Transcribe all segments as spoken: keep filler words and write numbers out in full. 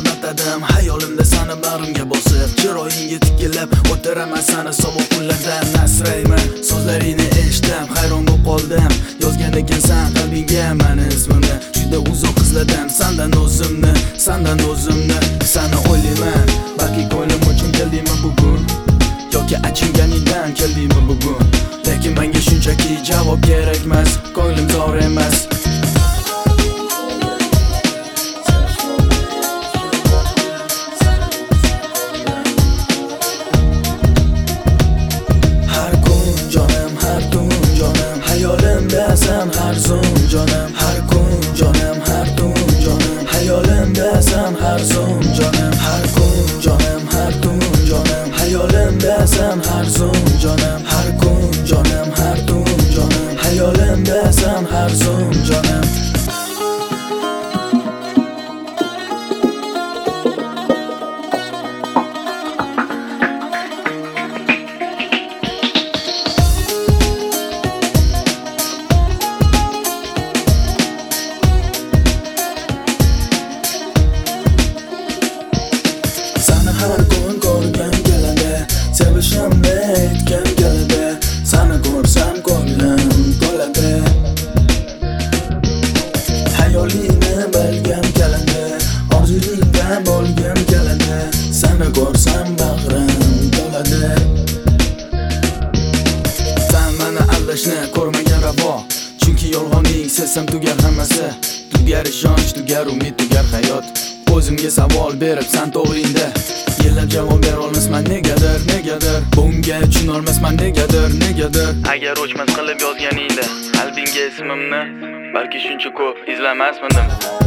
batadim hayolimda sani bag'rimga bosib, chiroyingga tikilib o'tiraman sani sovuq kunlardan nasrayman. So'zlaringni eshitdim, hayron bo'lib qoldim. Yozgan ekansan qalbingga mani ismimni, juda uzoq izladim sandan o'zimni, sandan o'zimni. Sani o'ylayman, balki ko'nglim uchun keldingmi bugun, yoki achinganingdan keldingmi bugun. Lekin menga shunchaki javob kerakmas, ko'nglim zor emas. Sen har zum canım, her kun canım, her tun canım. Hayolimda sen her zum canım, her kun canım, her tun canım. Hayolimda sen her zum canım, her kun canım, her tun canım. Hayolimda sen her zum canım. Har kun ko'rgim keladi, sevishimni aytgim keladi. Seni ko'rsam ko'nglim to'ladi, hayolingni bilgim keladi, orzulingda bo'lgim keladi. Seni ko'rsam bag'rim to'ladi. Sen meni aldashni ko'rmagan ravo, chunki yolg'onlik sezsam tugar hammasi. Tugar ishonch, tugar umid, tugar hayot. O'zimga savol berib san to'g'ringda, yillab javob bera olmasman negadir, negadir. Bunga tushunolmasman negadir, negadir. Agar o'chmas qilib yozganingda qalbingga ismimni, balki shuncha ko'p izlamasmidim.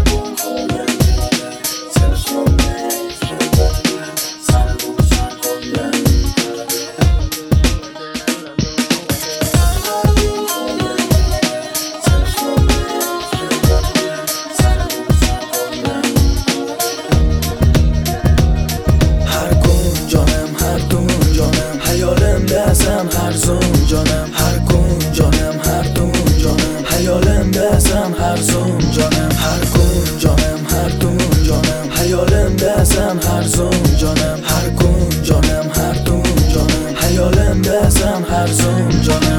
Sen her zum canım, her kun canım, her tun canım. Hayolimda sen her zum canım, her kun canım, her tun canım. Hayolimda sen her zum canım, her kun canım, her tun canım. Hayolimda sen her zum canım.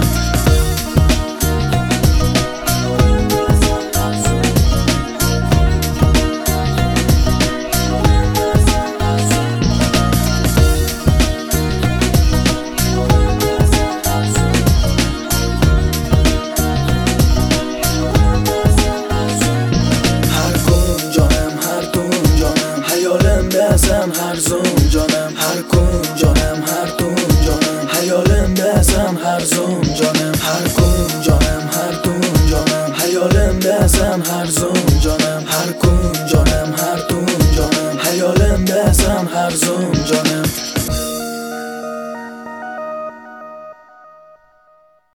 Sen her zum canım, her kun canım, her tun canım. Hayolimda sen her zum canım, her kun canım, her tun canım. Hayolimda sen her zum canım, her kun canım, her tun canım. Hayolimda sen her zum canım.